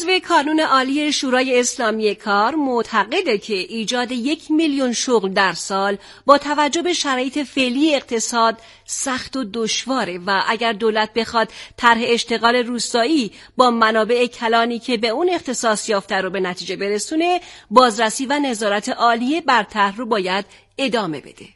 عضو کانون عالی شورای اسلامی کار معتقده که ایجاد 1 میلیون شغل در سال با توجه به شرایط فعلی اقتصاد سخت و دشواره و اگر دولت بخواد طرح اشتغال روستایی با منابع کلانی که به اون اختصاص یافته رو به نتیجه برسونه، بازرسی و نظارت عالیه بر طرح رو باید ادامه بده.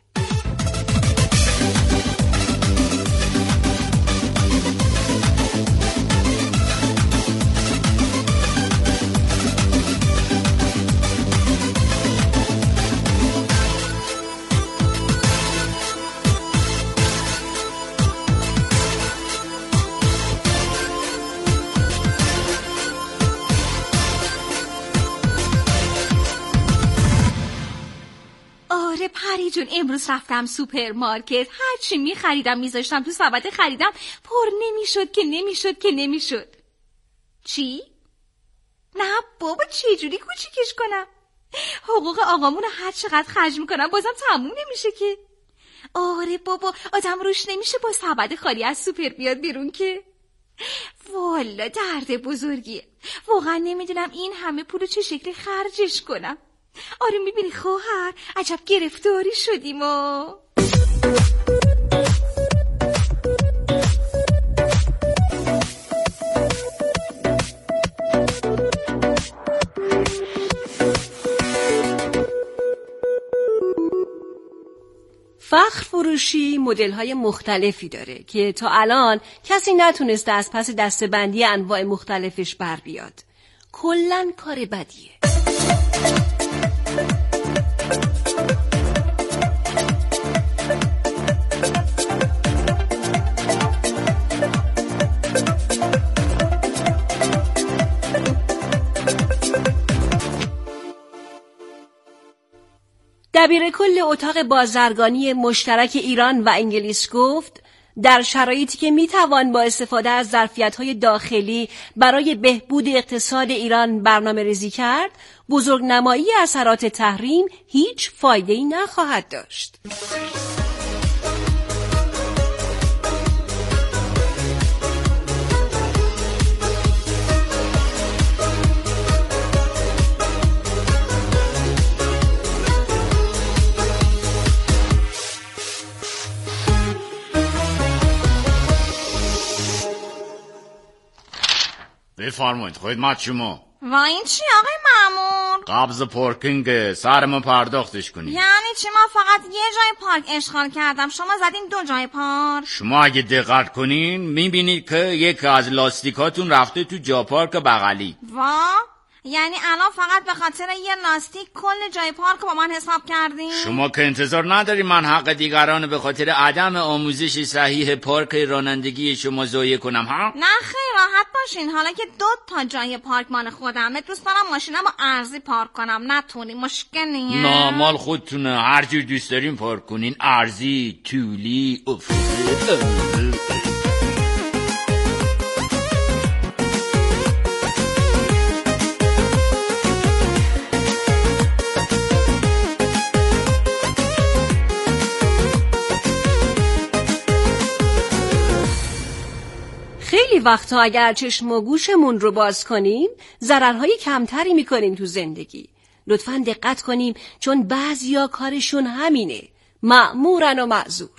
پری جون امروز رفتم سوپرمارکت، هرچی میخریدم میذاشتم تو سبد خریدم، پر نمیشد. چی؟ نه بابا چجوری کوچیکش کنم؟ حقوق آقامون هر چقدر خرج میکنم بازم تموم نمیشه که. آره بابا آدم روش نمیشه با سبد خالی از سوپر بیاد بیرون که. والا درد بزرگیه، واقعا نمیدونم این همه پولو چه شکلی خرجش کنم. آره میبینی خواهر عجب گرفتاری شدیم و فخر فروشی مدل‌های مختلفی داره که تا الان کسی نتونسته از پس دسته‌بندی انواع مختلفش بر بیاد. کلاً کار بدیه. دبیرکل اتاق بازرگانی مشترک ایران و انگلیس گفت در شرایطی که میتوان با استفاده از ظرفیت‌های داخلی برای بهبود اقتصاد ایران برنامه‌ریزی کرد، بزرگنمایی اثرات تحریم هیچ فایده‌ای نخواهد داشت. بفرمایید خدمت شما. و این چی آقای مأمور؟ قبض پارکینگ، سرمو پرداختش کنید. یعنی چی؟ من فقط یه جای پارک اشغال کردم، شما زدین 2 جای پارک. شما اگه دقت کنین میبینید که یک از لاستیکاتون رفته تو جا پارک بغلی. یعنی الان فقط به خاطر یه لاستیک کل جای پارک با من حساب کردین؟ شما که انتظار نداری من حق دیگران به خاطر عدم آموزش صحیح پارک رانندگی شما ضایع کنم ها؟ نه خیر راحت باشین، حالا که 2 تا جای پارک مال خودمه، دوست دارم ماشینمو ارزی پارک کنم، نتونی مشکل نیه؟ نه مال خودتونه، هر جور دوست دارین پارک کنین، ارزی، طولی، افقی. خیلی وقتا اگر چشم و گوشمون رو باز کنیم ضررهای کمتری میکنیم تو زندگی. لطفاً دقت کنیم چون بعضیا کارشون همینه، مأمورن و معذور.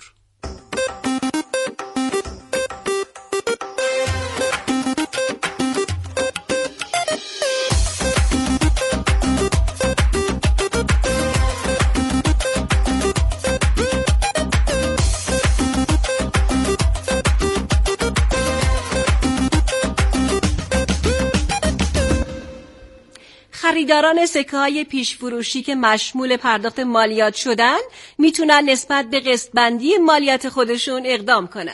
خریداران سکه‌های پیش‌فروشی که مشمول پرداخت مالیات شدن میتونن نسبت به قسط‌بندی مالیات خودشون اقدام کنن.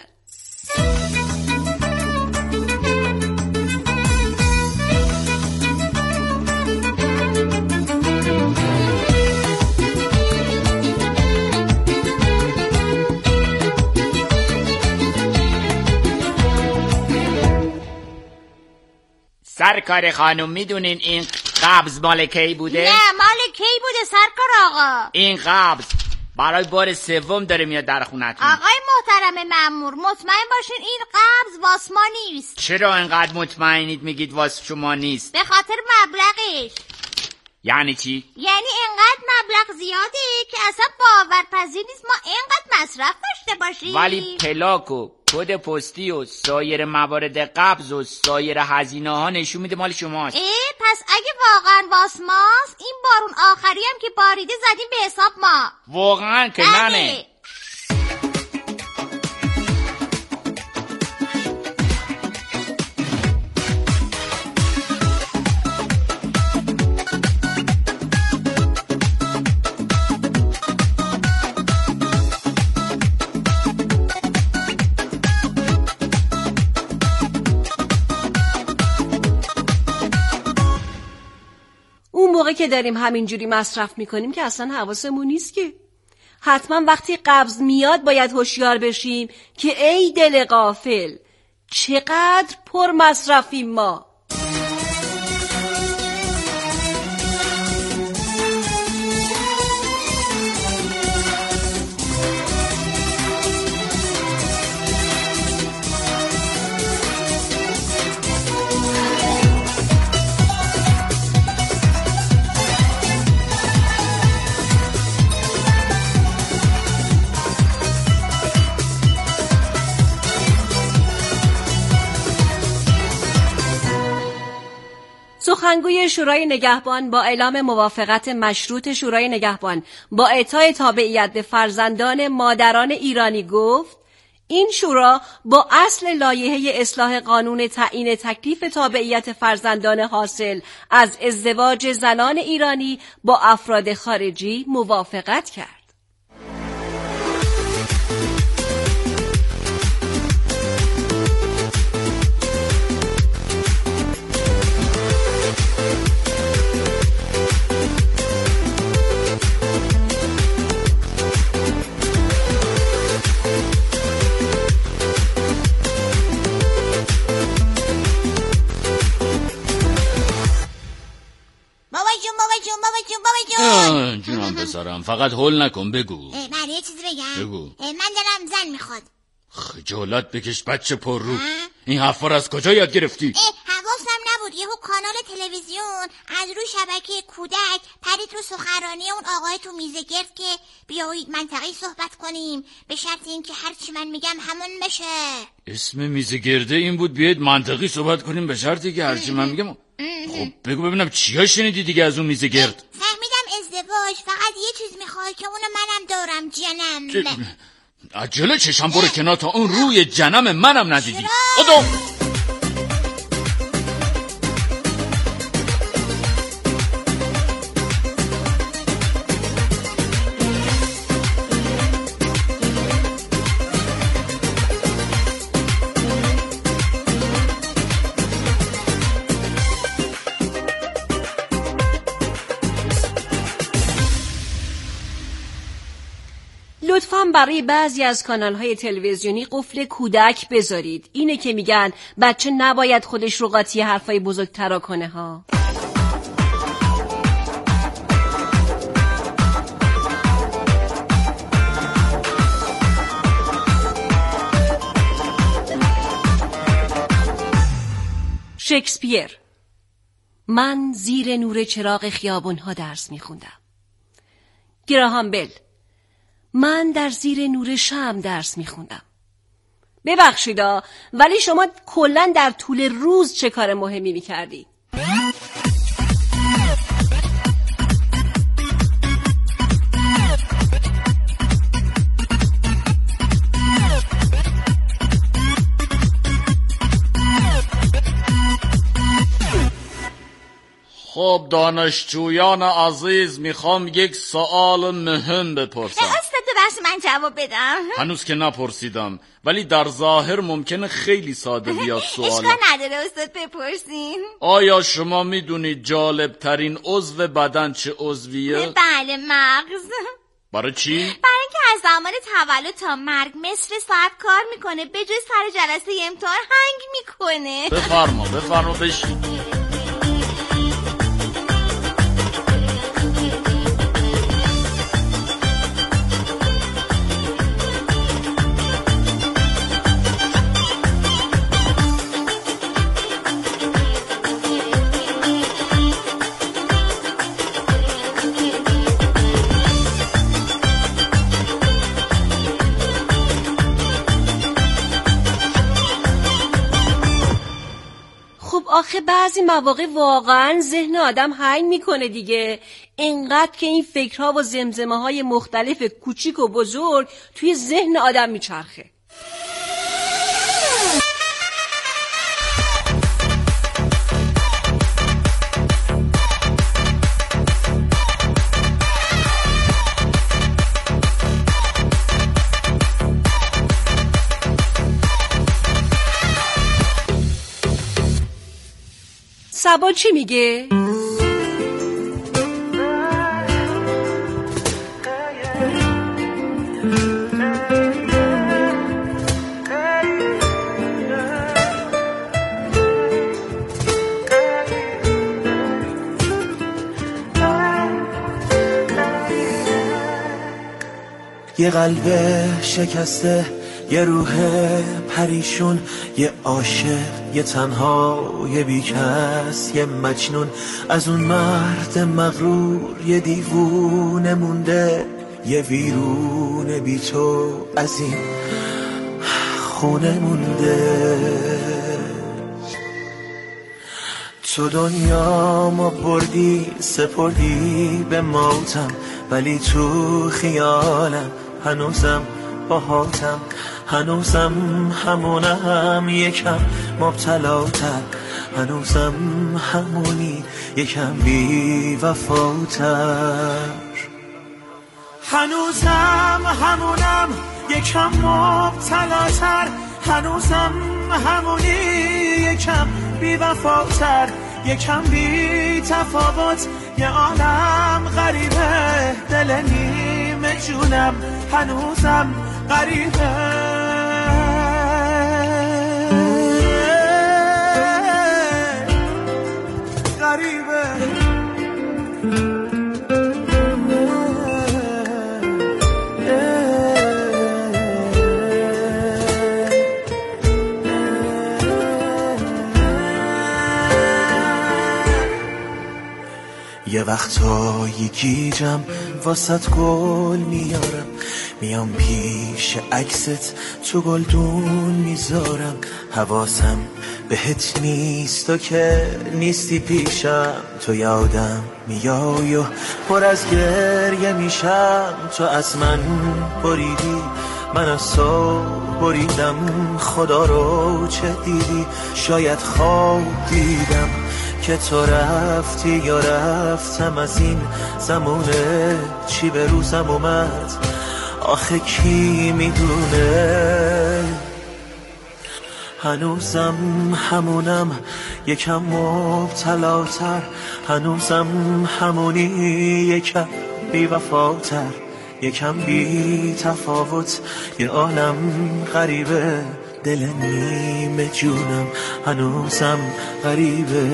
سرکار خانم میدونین این قبض مال کی بوده؟ نه مال کی بوده سرکار آقا؟ این قبض برای بار سوم داره میاد در خونتون. آقای محترم مأمور، مطمئن باشین این قبض واس ما نیست. چرا انقدر مطمئنید میگید واس شما نیست؟ به خاطر مبلغش. یعنی چی؟ یعنی انقدر مبلغ زیاده که اصلا باورپذیر نیست ما انقدر مصرف داشته باشیم. ولی پلاک و کد پستی و سایر موارد قبض و سایر هزینه ها نشون میده مال شماست. پس اگه واقعا واس ماست، این بارون آخری هم که باریده زدیم به حساب ما. واقعا که نه. موقع که داریم همینجوری مصرف میکنیم که اصلا حواسمون نیست که حتما وقتی قبض میاد باید هوشیار بشیم که ای دل غافل چقدر پر مصرفیم ما. سخنگوی شورای نگهبان با اعلام موافقت مشروط شورای نگهبان با اعطای تابعیت به فرزندان مادران ایرانی گفت این شورا با اصل لایحه اصلاح قانون تعیین تکلیف تابعیت فرزندان حاصل از ازدواج زنان ایرانی با افراد خارجی موافقت کرد. جونم بذارم فقط هول نکن بگو. من یه چیزی بگم. بگو. من دلم زن میخواد. خجالت بکش بچه پر رو. این حرفا رو از کجا یاد گرفتی؟ حواسم نبود یهو کانال تلویزیون از روی شبکه کودک پرید رو سخنرانی اون آقای تو میزه گرد که بیایید منطقی صحبت کنیم به شرط اینکه هر چی من میگم همون بشه. اسم میزه گرده این بود بیایید منطقی صحبت کنیم به شرطی که هر چی من میگم. خب بگو ببینم چیا شنیدی دیگه از اون میزه گرد؟ فهمیدم ازدواج فقط یه چیز میخواد که اونو منم دارم جنم. عجله چشم برو کنار تا اون روی جنم منم ندیدی. خدا لطفاً برای بعضی از کانال‌های تلویزیونی قفل کودک بذارید. اینه که میگن بچه نباید خودش رو قاطی حرفای بزرگترا کنه ها. شکسپیر: من زیر نور چراغ خیابون‌ها درس می‌خوندم. گراهام بل: من در زیر نور شمع درس میخوندم. ببخشیدا ولی شما کلاً در طول روز چه کار مهمی میکردی؟ خب دانشجویان عزیز میخوام یک سوال مهم بپرسم. استاد بس من جواب بدم. هنوز که نپرسیدم ولی در ظاهر ممکنه خیلی ساده بیاد سوال. اشکال نداره استاد بپرسین. آیا شما میدونید جالب ترین عضو بدن چه عضویه؟ بله مغز. برای چی؟ برای اینکه از زمان تولد تا مرگ مثل ساعت کار میکنه به جز سر جلسه امتحان هنگ میکنه. بفرما بشین. آخه بعضی مواقع واقعا ذهن آدم هنگ میکنه دیگه، اینقدر که این فکرها و زمزمه های مختلف کوچیک و بزرگ توی ذهن آدم میچرخه. سبا چی میگه؟ یه قلب شکسته، یه روح پریشون، یه عاشق، یه تنها، یه بیکس، یه مجنون. از اون مرد مغرور یه دیوونه مونده، یه ویرون بی تو از این خونه مونده. تو دنیامو بردی سپردی به موتم، ولی تو خیالم هنوزم باهاتم، هنوزم همونم یکم مبتلاتر، هنوزم همونی یکم بی وفاتر، هنوزم همونم یکم مبتلاتر، هنوزم همونی یکم بی وفاتر، یکم بی تفاوت. یه عالم غریبه دل نیمه جونم هنوزم غریبه، غریبه. یه وقتایی گیجم واسط گل میارم، میام پیش عکست تو گلدون میذارم، حواسم بهت نیست تو که نیستی پیشم، تو یادم میای و پر از گریه میشم، تو از من بریدی من از تو بریدم، خدا رو چه دیدی؟ شاید خواب دیدم که تو رفتی یا رفتم از این زمونه، چی به روزم اومد آخه کی میدونه. هنوزم همونم یکم مبتلاتر، هنوزم همونی یکم بی وفاتر، یکم بی تفاوت. یه عالم غریبه دل نیمه جونم هنوزم غریبه،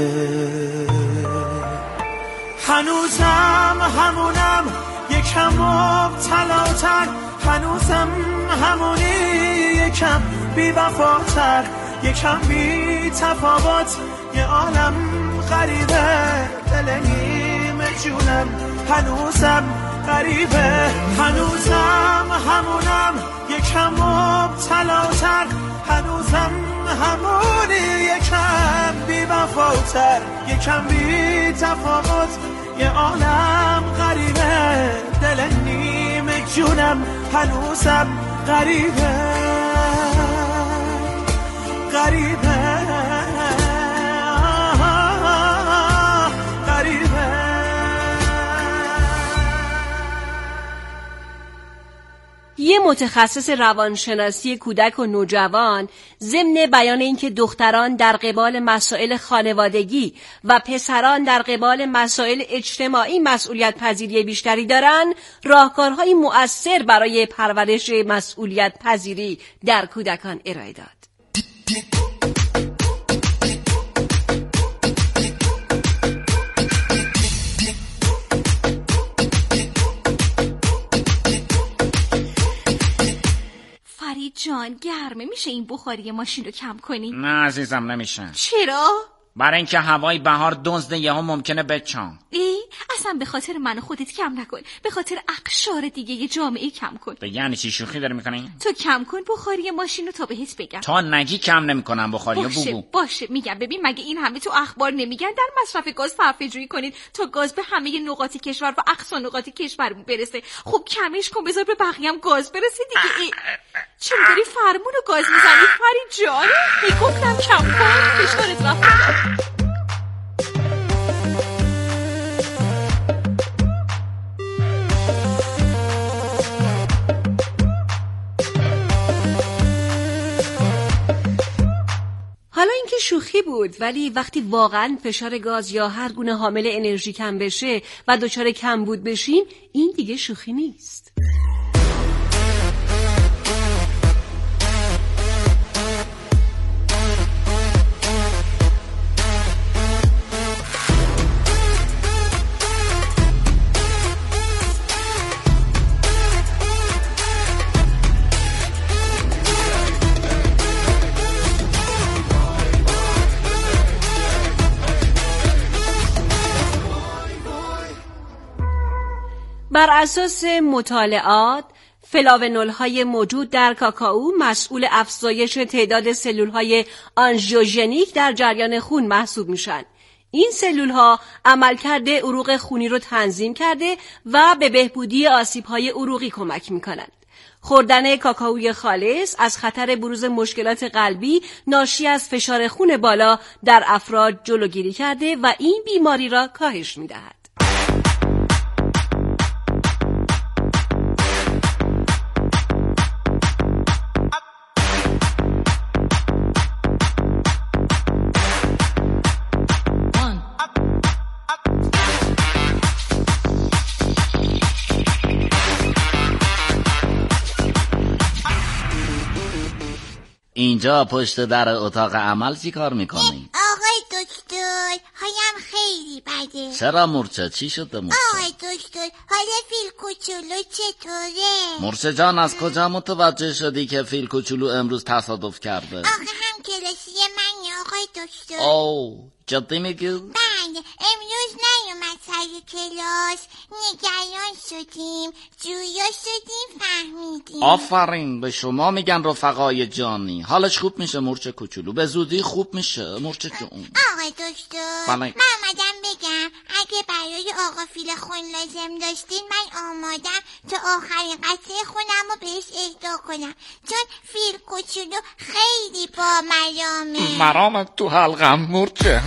هنوزم همونم یکم مبتلاتر، هنوزم همونی یکم بی وفاتر، یکم بی تفاوت. یه عالم غریبه دل نیمه جونم هنوزم غریبه، هنوزم همونم یکم مبتلاتر، هنوزم همونی یکم بی وفاتر، یکم بی تفاوت. یه عالم غریبه دل نیمه جونم هنوزم غریبه، غریبه، غریبه. یه متخصص روانشناسی کودک و نوجوان ضمن بیان اینکه دختران در قبال مسائل خانوادگی و پسران در قبال مسائل اجتماعی مسئولیت پذیری بیشتری دارن، راهکارهای مؤثر برای پرورش مسئولیت پذیری در کودکان ارائه داد. جان گرمه، میشه این بخاری ماشین رو کم کنی؟ نه عزیزم نمیشه. چرا؟ برای اینکه هوای بهار دزد یهو ممکنه بچم. اصلا به خاطر من و خودت کم نکن، به خاطر اقشار دیگه جامعه کم کن. یعنی چی شوخی داری میکنی؟ تو کم کن بخاری ماشین رو تا بهت بگم. تا نگی کم نمیکنم بخاری بوبو. باشه میگم. ببین مگه این همه تو اخبار نمیگن در مصرف گاز صرفه‌جویی کنید تا گاز به همه نقاط کشور و اقصا نقاط کشورمون برسه؟ خب کمش کن، بذار به بقیه هم گاز برسه دیگه. چرا داری فرمون و گاز میزنی فرید جان؟ میگفتم کم کن، فشارت رفت. حالا اینکه شوخی بود، ولی وقتی واقعا فشار گاز یا هر گونه حامل انرژی کم بشه و دچار کمبود بشیم، این دیگه شوخی نیست. بر اساس مطالعات، فلاونول‌های موجود در کاکائو مسئول افزایش تعداد سلول‌های آنژیوژنیک در جریان خون محسوب میشن. این سلول‌ها عملکرد عروق خونی رو تنظیم کرده و به بهبودی آسیب‌های عروقی کمک میکنند. خوردن کاکائوی خالص از خطر بروز مشکلات قلبی ناشی از فشار خون بالا در افراد جلوگیری کرده و این بیماری را کاهش میدهد. اینجا پشت در اتاق عمل چی کار میکنی؟ آقای دکتر، هایم خیلی بده. چرا مورچه؟ چی شده مورچه؟ آقای دکتر، حال فیل کوچولو چطوره؟ مورچه جان، از کجا متوجه شدی که فیل کوچولو امروز تصادف کرده؟ آخه هم کلاسی منی آقای دکتر. اوه، جدی میگی؟ بله، امروز نیومد سر کلاس، نگران شدیم، جویا شدیم، فهمیدیم. آفرین به شما میگن رفقای جانی. حالش خوب میشه مورچه کوچولو، به زودی خوب میشه مورچه جون. آقای دکتر، بله. من آمدم بگم اگه برای آقا فیل خون لازم داشتین من آمادم تا آخرین قطره خونم رو بهش اهدا کنم، چون فیل کوچولو خیلی با مرامه. مرامت تو حلقم مورچه.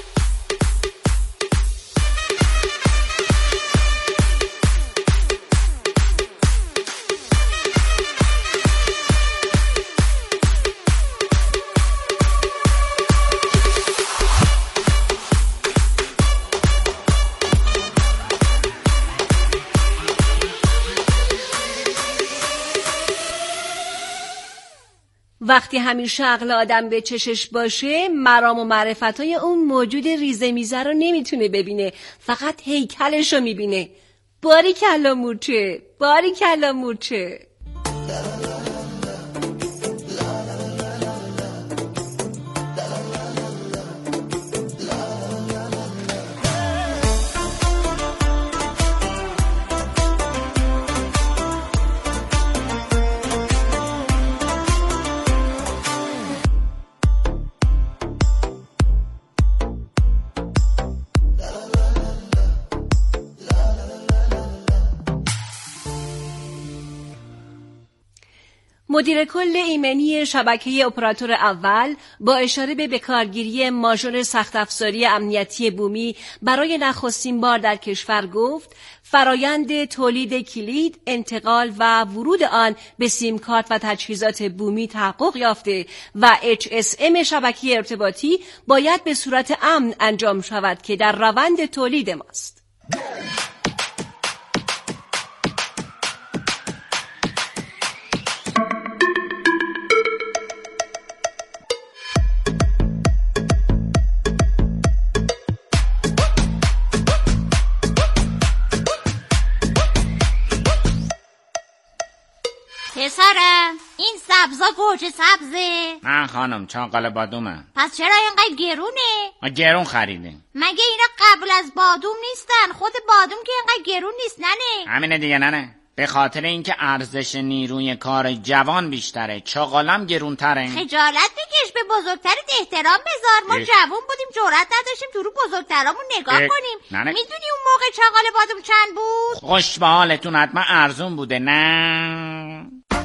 وقتی همیشه عقل آدم به چشش باشه، مرام و معرفتای اون موجود ریزه میزه رو نمیتونه ببینه، فقط هیکلش رو میبینه. باریکلا مورچه، باریکلا مورچه. مدیر کل ایمنی شبکه اپراتور اول با اشاره به بکارگیری ماژور سخت افزاری امنیتی بومی برای نخستین بار در کشور گفت فرایند تولید کلید، انتقال و ورود آن به سیم کارت و تجهیزات بومی تحقق یافته و HSM شبکه ارتباطی باید به صورت امن انجام شود که در روند تولید ماست. پسرم، این سبزا گوجه سبزه؟ نه خانم، چاقال بادومه. پس چرا اینقدر گرونه؟ ما گرون خریدیم. مگه اینا قبل از بادوم نیستن؟ خود بادوم که اینقدر گرون نیست ننه؟ همینه دیگه ننه. به خاطر اینکه ارزش نیروی کار جوان بیشتره، چاقالم گرونتره. خجالت بکش، به بزرگترت احترام بذار. ما جوان بودیم، جرئت نداشتیم تو رو بزرگترامون نگاه کنیم. میدونی اون موقع چاقال بادوم چند بود؟ خوش به حالتون، حتما ارزون بوده. نه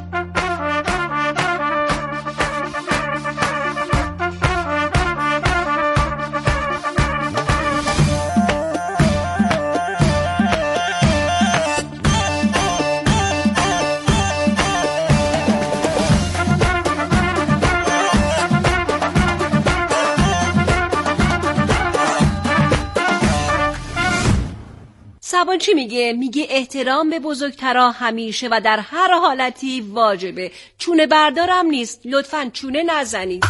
سبان چی میگه؟ میگه احترام به بزرگترا همیشه و در هر حالتی واجبه. چونه بردارم نیست، لطفاً چونه نزنید.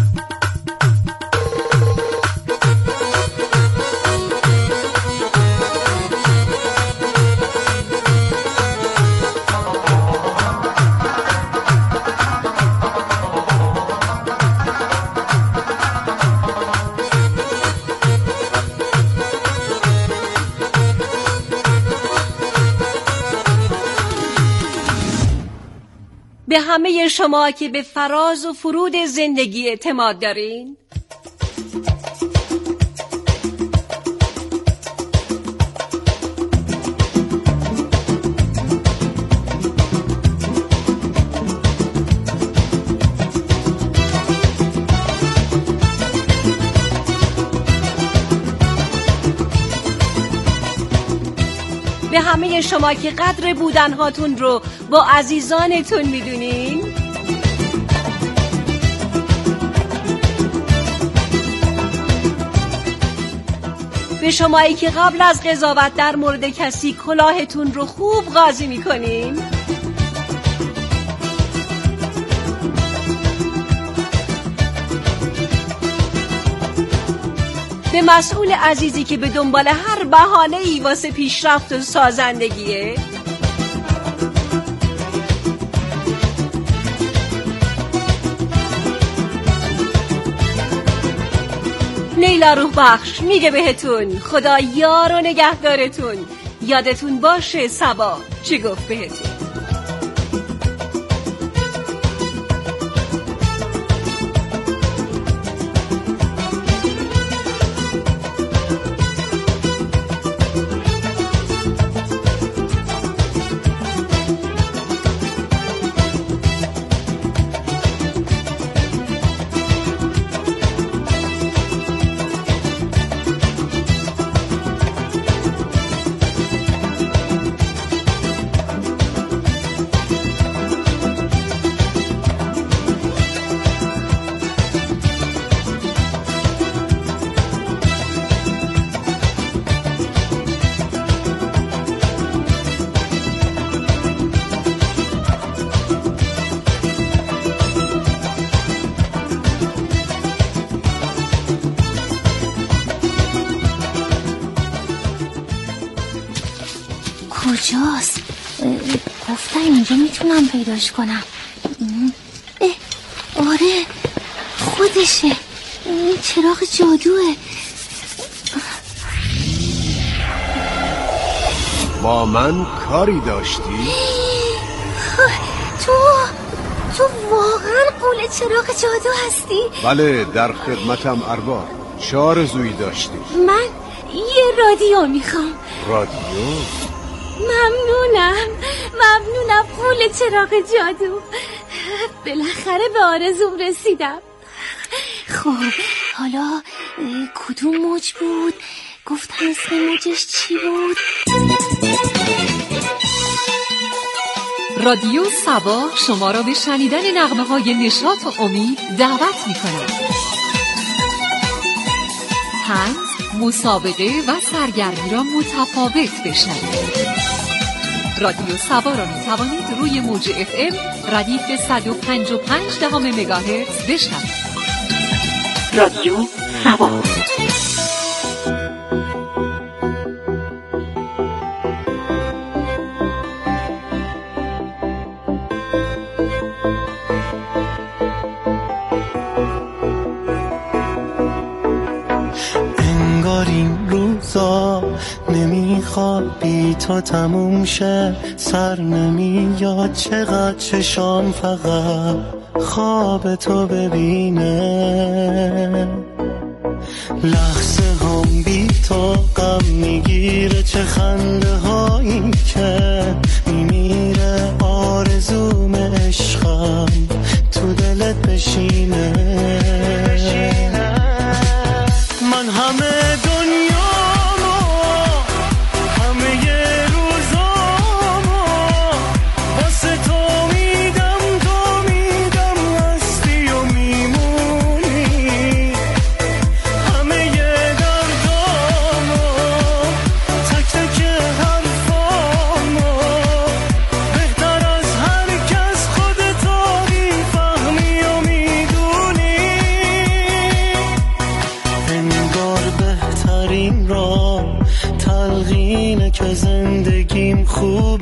به همه شما که به فراز و فرود زندگی اعتماد دارین، به همه شما که قدر بودنهاتون رو با عزیزانتون میدونین، به شمایی که قبل از قضاوت در مورد کسی کلاهتون رو خوب قاضی میکنین، به مسئول عزیزی که به دنبال هر بهانه‌ای واسه پیشرفت و سازندگیه، لیلا روح بخش میگه بهتون خدا یار و نگهدارتون. یادتون باشه صبا چی گفت بهتون. کجاست؟ گفتم اینجا میتونم پیداش کنم. آره خودشه، این چراغ جادوه. با من کاری داشتی؟ تو واقعا قول چراغ جادو هستی؟ بله، در خدمتم ارباب. چه آرزویی داشتی؟ من یه رادیو میخوام. رادیو؟ ممنونم قول چراغ جادو. بالاخره به آرزوم رسیدم. خب حالا کدوم موج بود؟ گفتم اسم موجش چی بود؟ رادیو صبا شما را به شنیدن نغمه‌های نشاط و امید دعوت می‌کند. طنز، مسابقه و سرگرمی را متفاوت بشنوید. رادیو صبا را می‌توانید روی موج FM ردیف 105.5 مگاهرتز بشنوید. رادیو صبا. نمیخواد بی تو تموم شه، سر نمیاد چقدر چشام فقط خواب تو ببینه. لحظه هم بی تو غم میگیره، چه خنده هایی که میمیره. آرزوم عشقم تو دلت بشینه. من همه دنیامو، همه روزامو واسه تو میدم، تو میدم هستی و میمونی. همه دردامو، تک تک حرفامو، بهتر از هر کس خودتو میفهمی و میدونی. انگار بهترین را تلقینه که زندگیم خوب